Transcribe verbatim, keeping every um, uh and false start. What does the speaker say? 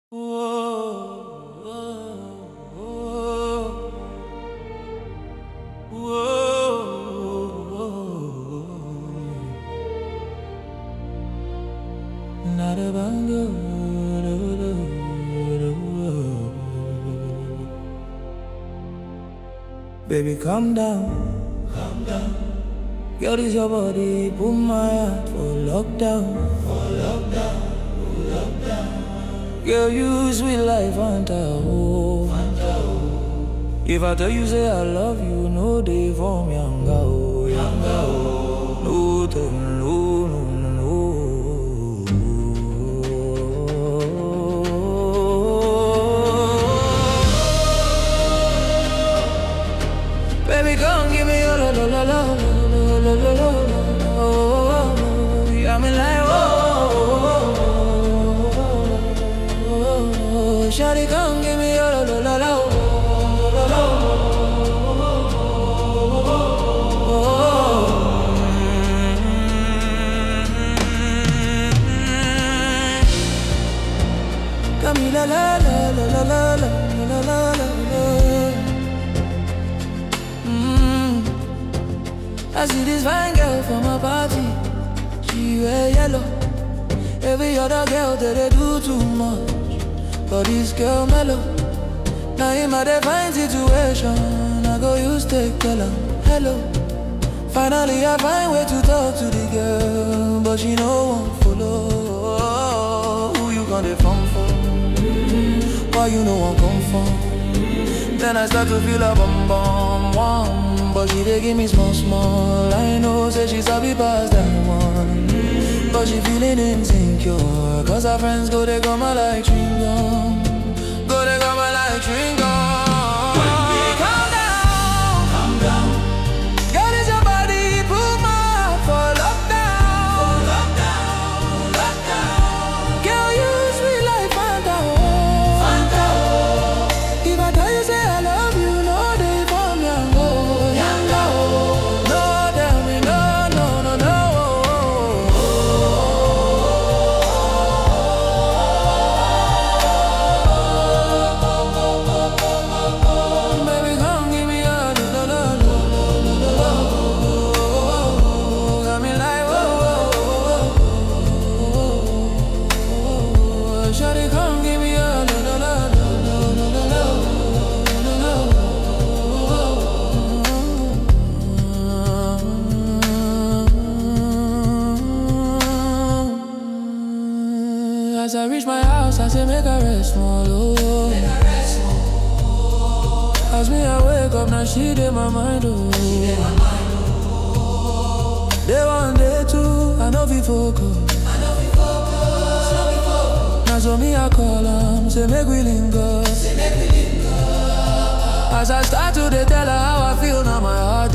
Whoa, whoa, whoa, whoa. Not a bango. Baby, calm down, calm down. Girl, this your body, put my heart for lockdown, for lockdown, for lockdown. Girl, you sweet like Fanta, oh, Fanta, oh. If I tell you say I love you, no day for me, yanga, oh, yanga, oh. No, tell me, no, no, no, no. Baby, come give me your la la la la la la la la. You got me like whoa. Shawty, come give me your la la la la. Got me la la la la la la la la la la. I see this fine girl from my party, she wear yellow. Every other girl that they do too much, but this girl mellow. Now in my divine situation, I go use take tell her hello. Finally I find way to talk to the girl, but she no one follow. Who you gonna phone for? Why you no one come from? Then I start to feel a bum bum one, but she dey give me small small. I know, say she's happy past that one, but she feeling insecure, cause her friends go they come like chewing gum, go they come like chewing gum. Calm down, calm down. Girl, it's your body, put my heart for lockdown, for lockdown, lockdown. Girl, you sweet like Fanta, oh, Fanta, oh. If I tell you say I love you, no day for me, I'm going, yanga, oh. No, tell me no, no, no, no. Baby, come give me a la la la la la la. Got me like whoa, whoa. Shawty, come give me a la la la la la la la. As I reach my house, I say make a rest small, oh. As me I wake up, now she did my mind, oh. Day one, day two, I know we focus. Now so me I call them, say make we link up. As I start to dey tell her how I feel, now my heart